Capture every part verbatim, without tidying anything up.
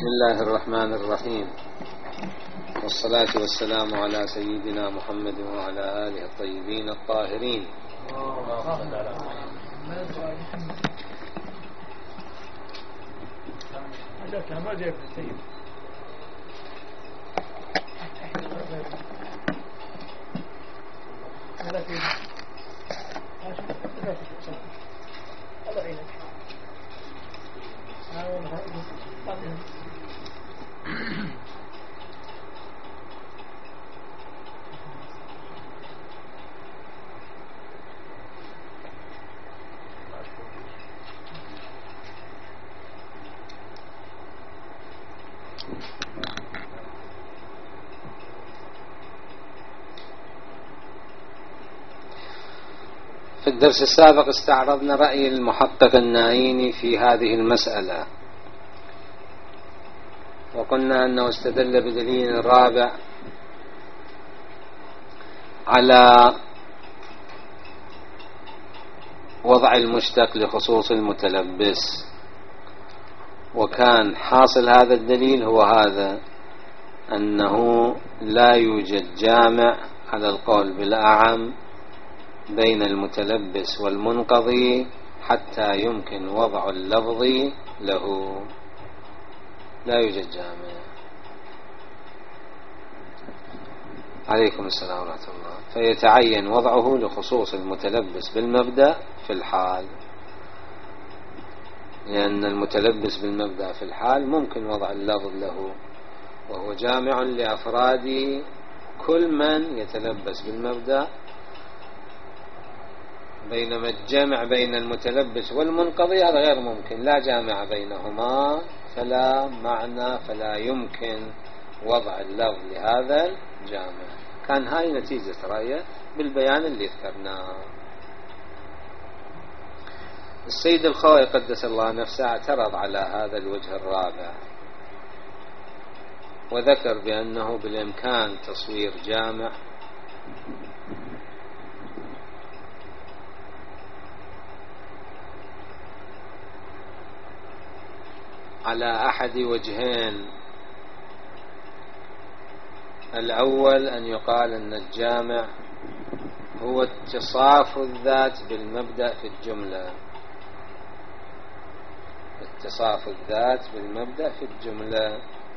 بسم الله الرحمن الرحيم، والصلاة والسلام على سيدنا محمد وعلى آله الطيبين الطاهرين. في الدرس السابق استعرضنا رأي المحقق النائيني في هذه المسألة، وقلنا أنه استدل بدليل رابع على وضع المشتق لخصوص المتلبس، وكان حاصل هذا الدليل هو هذا: أنه لا يوجد جامع على القول بالأعم بين المتلبس والمنقضي حتى يمكن وضع اللفظ له. لا يوجد جامع. عليكم السلام ورحمة الله. فيتعين وضعه لخصوص المتلبس بالمبدأ في الحال، لأن المتلبس بالمبدأ في الحال ممكن وضع اللفظ له، وهو جامع لأفراد كل من يتلبس بالمبدأ، بينما الجمع بين المتلبس والمنقضي هذا غير ممكن، لا جامع بينهما، فلا معنى فلا يمكن وضع اللفظ لهذا الجامع. كان هاي نتيجة رأيه بالبيان اللي ذكرناه. السيد الخوئي قدس الله نفسه اعترض على هذا الوجه الرابع، وذكر بأنه بالإمكان تصوير جامع على أحد وجهين. الأول أن يقال أن الجامع هو اتصاف الذات بالمبدأ في الجملة، اتصاف الذات بالمبدأ في الجملة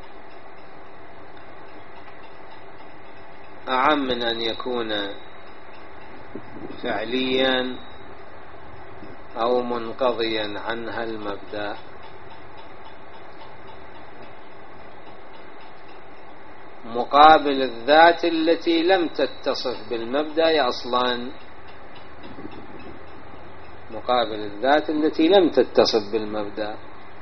أعم من أن يكون فعليا أو منقضيا عنها المبدأ. مقابل الذات التي لم تتصف بالمبدأ أصلا، مقابل الذات التي لم تتصف بالمبدأ.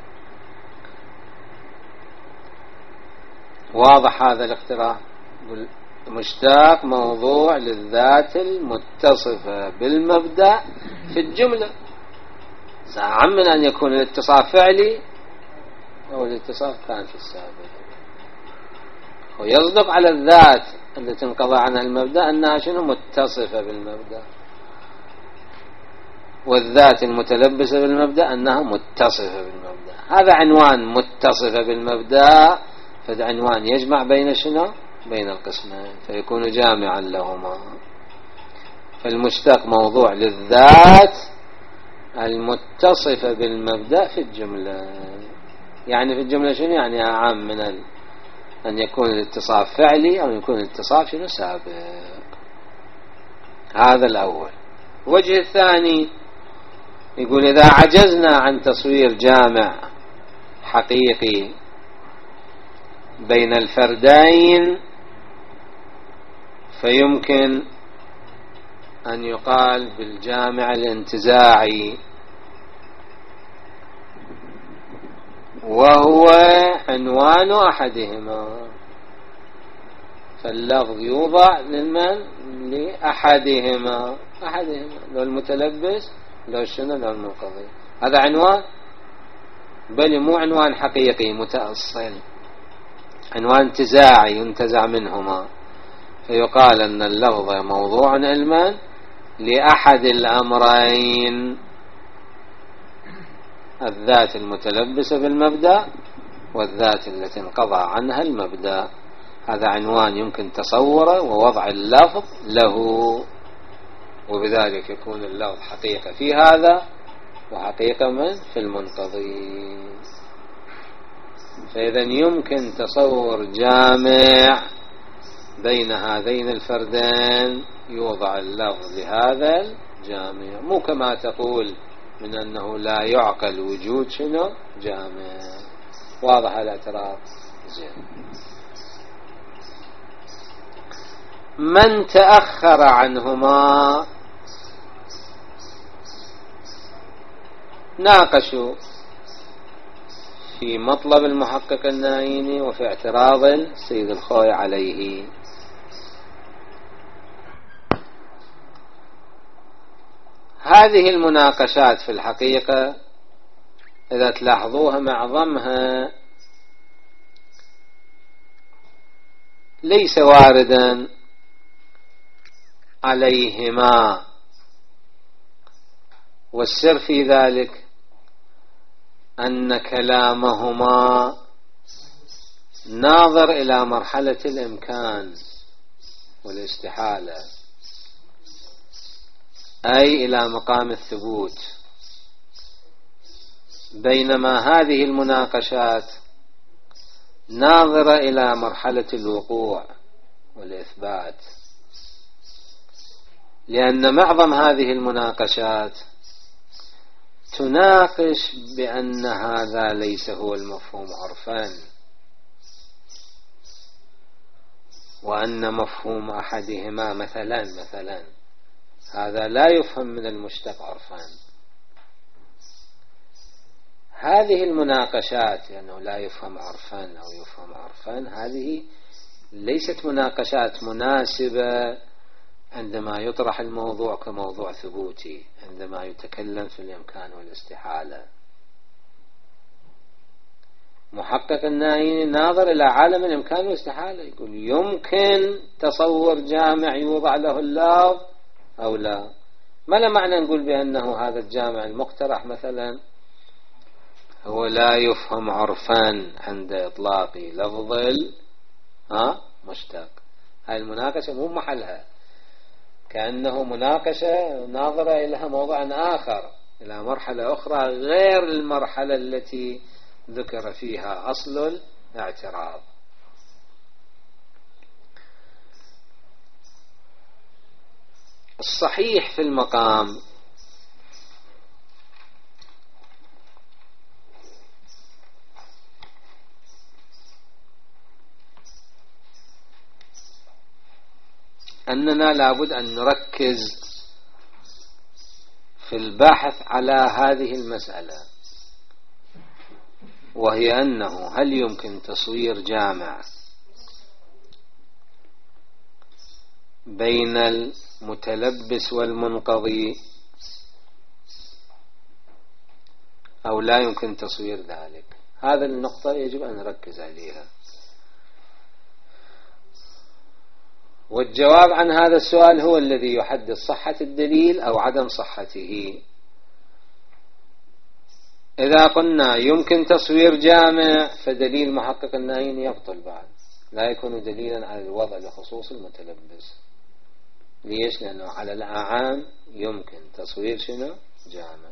واضح هذا الاقتراح؟ مشتاق موضوع للذات المتصفة بالمبدأ في الجملة، أعم من أن يكون الاتصاف فعلي أو الاتصاف كان في السابق. ويصدق على الذات التي انقضى عنها المبدأ أنها شنو؟ متصفة بالمبدأ، والذات المتلبسة بالمبدأ أنها متصفة بالمبدأ. هذا عنوان متصفة بالمبدأ، فهذا عنوان يجمع بين شنو؟ بين القسمين، فيكون جامعا لهما. فالمشتق موضوع للذات المتصفة بالمبدأ في الجملة. يعني في الجملة شنو يعني؟ أعم من ال أن يكون الاتصاف فعلي أو يكون الاتصاف شنو؟ سابق. هذا الأول. وجه الثاني يقول إذا عجزنا عن تصوير جامع حقيقي بين الفردين فيمكن أن يقال بالجامع الانتزاعي، وهو عنوان أحدهما. فاللفظ يوضع لمن؟ لأحدهما، أحدهما لو المتلبس لو شنو لو المنقضي. هذا عنوان، بل مو عنوان حقيقي متأصل، عنوان انتزاعي ينتزع منهما، فيقال أن اللفظ موضوع علما لأحد الأمرين: الذات المتلبسة بالمبدأ والذات التي انقضى عنها المبدأ. هذا عنوان يمكن تصوره ووضع اللفظ له، وبذلك يكون اللفظ حقيقة في هذا وحقيقة من في المنقضي. فإذا يمكن تصور جامع بين هذين الفردين يوضع اللفظ لهذا الجامع، مو كما تقول من أنه لا يعقل وجود شنو جامع. واضح الاعتراف؟ زين. من تأخر عنهما ناقشوا في مطلب المحقق النايني وفي اعتراض السيد الخوي عليه. هذه المناقشات في الحقيقة إذا تلاحظوها معظمها ليس واردا عليهما، والسر في ذلك أن كلامهما ناظر إلى مرحلة الإمكان والاستحالة، أي إلى مقام الثبوت، بينما هذه المناقشات ناظرة إلى مرحلة الوقوع والإثبات، لأن معظم هذه المناقشات تناقش بأن هذا ليس هو المفهوم عرفا، وأن مفهوم أحدهما مثلا مثلا هذا لا يفهم من المشتق عرفا. هذه المناقشات أنه يعني لا يفهم عرفا أو يفهم عرفا، هذه ليست مناقشات مناسبة عندما يطرح الموضوع كموضوع ثبوتي، عندما يتكلم في الإمكان والاستحالة. محقق النايني ناظر إلى عالم الإمكان والاستحالة، يقول يمكن تصور جامع يوضع له اللفظ أو لا. ما لا معنى نقول بأنه هذا الجامع المقترح مثلا هو لا يفهم عرفا عند إطلاق لفظ ها مشتق. هاي المناقشة مو محلها، كأنه مناقشة ناظرة إلى موضوع آخر، إلى مرحلة أخرى غير المرحلة التي ذكر فيها أصل الاعتراض. الصحيح في المقام أننا لابد أن نركز في البحث على هذه المسألة، وهي أنه هل يمكن تصوير جامع بين المتلبس والمنقضي أو لا يمكن تصوير ذلك. هذا النقطة يجب أن نركز عليها، والجواب عن هذا السؤال هو الذي يحدد صحة الدليل أو عدم صحته. إذا قلنا يمكن تصوير جامع فدليل محقق النايني يبطل بعد، لا يكون دليلا على الوضع لخصوص المتلبس. ليش؟ لأنه على الأعام يمكن تصوير شنو جامع،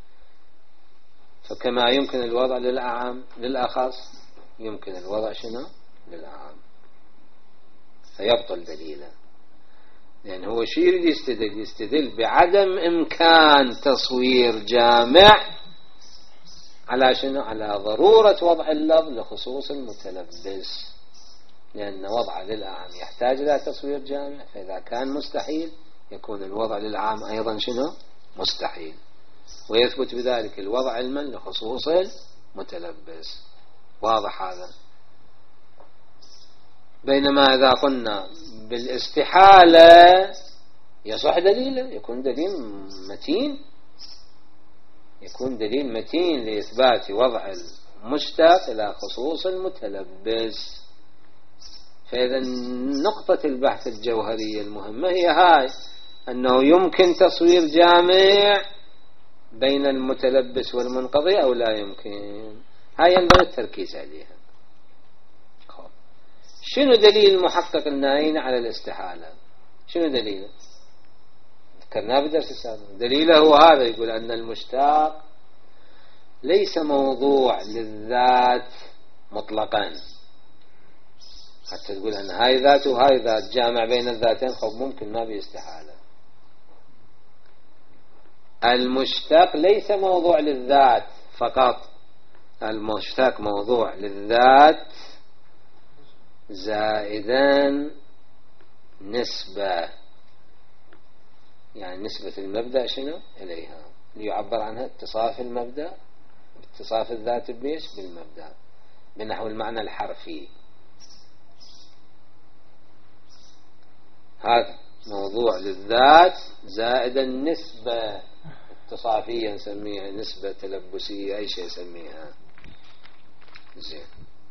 فكما يمكن الوضع للأعام للأخص يمكن الوضع شنو للأعام، فيبطل دليلا. لأن هو شو يريد يستدل؟ يستدل بعدم إمكان تصوير جامع على شنو؟ على ضرورة وضع اللفظ لخصوص المتلبس، لأن وضع للأعام يحتاج إلى تصوير جامع، فإذا كان مستحيل يكون الوضع للأعام أيضا شنو مستحيل، ويثبت بذلك الوضع علما لخصوص المتلبس. واضح هذا؟ بينما إذا قلنا بالاستحالة يصح دليلا، يكون دليل متين، يكون دليل متين لإثبات وضع المشتق إلى خصوص المتلبس. فإذا نقطة البحث الجوهرية المهمة هي هاي، أنه يمكن تصوير جامع بين المتلبس والمنقضي أو لا يمكن. هاي ينبغي التركيز عليها. شنو دليل المحقق النائين على الاستحالة؟ شنو دليله؟ ذكرناه بالدرس السابق. دليله هو هذا، يقول أن المشتاق ليس موضوع للذات مطلقا. حتى تقول أن هاي ذات وهاي ذات، جامع بين الذاتين، خب ممكن ما بيستحالة. المشتاق ليس موضوع للذات فقط، المشتاق موضوع للذات زائدا نسبة، يعني نسبة المبدأ شنو إليها، ليعبر عنها اتصاف المبدأ، اتصاف الذات بيش بالمبدأ، بنحو المعنى الحرفي. هذا موضوع للذات زائدا نسبة اتصافية نسميها، نسبة تلبسية، أي شيء نسميها. زين،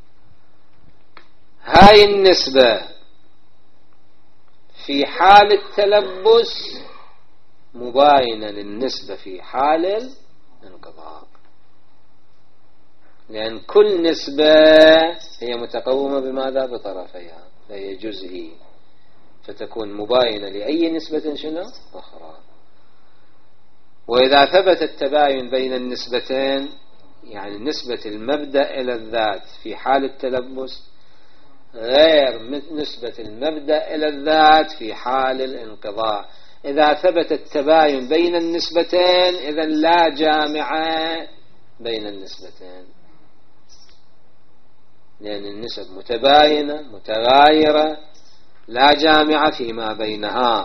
هاي النسبة في حال التلبس مباينة للنسبة في حال الانقضاء، لأن كل نسبة هي متقومة بماذا؟ بطرفيها، فهي جزئي، فتكون مباينة لأي نسبة شنو أخرى. وإذا ثبت التباين بين النسبتين، يعني نسبة المبدأ إلى الذات في حال التلبس غير نسبة المبدأ إلى الذات في حال الانقضاء. إذا ثبت التباين بين النسبتين إذن لا جامع بين النسبتين، لأن النسب متباينة متغايرة لا جامع فيما بينها.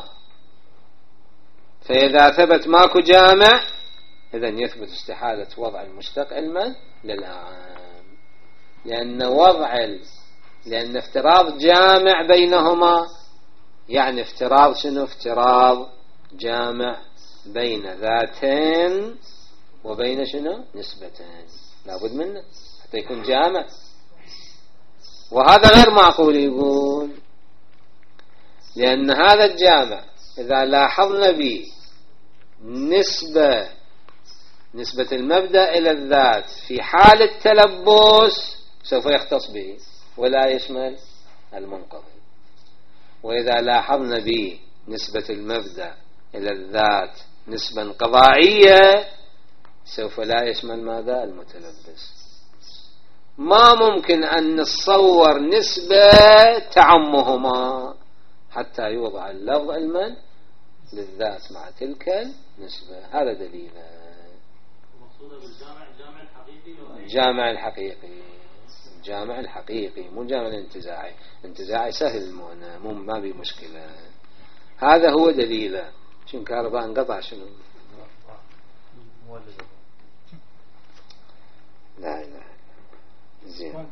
فإذا ثبت ماكو جامع إذن يثبت استحالة وضع المشتق علما للعام، لأن وضع ال... لأن افتراض جامع بينهما يعني افتراض شنو؟ افتراض جامع بين ذاتين وبين شنو؟ نسبتين، لابد منه حتى يكون جامع، وهذا غير معقول يقول، لأن هذا الجامع إذا لاحظنا به نسبة نسبة المبدأ إلى الذات في حال التلبس سوف يختص به ولا يشمل المنقضي، وإذا لاحظنا به نسبة المبدأ إلى الذات نسبة انقضائية سوف لا يشمل ماذا؟ المتلبس. ما ممكن أن نتصور نسبة تعمهما حتى يوضع اللفظ المن للذات مع تلك النسبة. هذا دليله. المقصود بالجامع الجامع الحقيقي، الجامع الحقيقي، الجامع الحقيقي، مو الجامع الانتزاعي. انتزاعي سهل، مو ما بي مشكلة. هذا هو دليله. شنو كهرباء انقطع؟ شنو؟ لا لا زين.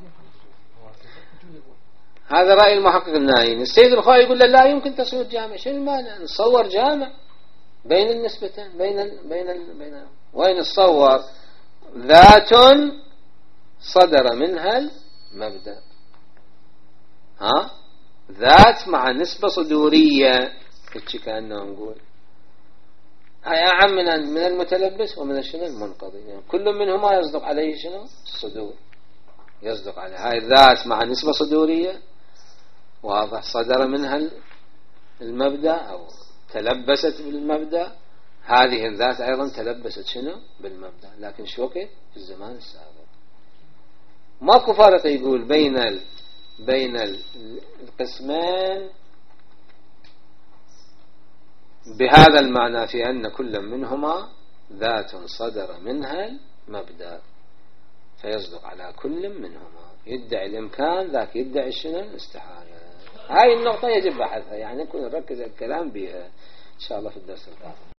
هذا رأي المحقق النائين. السيد الخوئي يقول له لا يمكن تصوير جامع. شنو المانع؟ نصور جامع بين النسبتين، بين ال بين ال بين ال وين نصور؟ ذات صدر منها المبدأ، ها، ذات مع نسبة صدورية، كتش كأنه نقول هاي أعم من من المتلبس ومن الشنو المنقضي، يعني كل منهما يصدق عليه شنو؟ الصدور، يصدق عليه. هاي ذات مع نسبة صدورية واضح، صدر منها المبدأ أو تلبست بالمبدأ. هذه الذات أيضا تلبست شنو؟ بالمبدأ، لكن شو وقت؟ في الزمان السابق. ماكو فرق يقول بين ال... بين القسمين بهذا المعنى، في أن كل منهما ذات صدر منها المبدأ فيصدق على كل منهما. يدعي الإمكان، ذاك يدعي شنو؟ الاستحالة. هاي النقطة يجب بحثها، يعني نكون نركز الكلام بها إن شاء الله في الدرس القادم.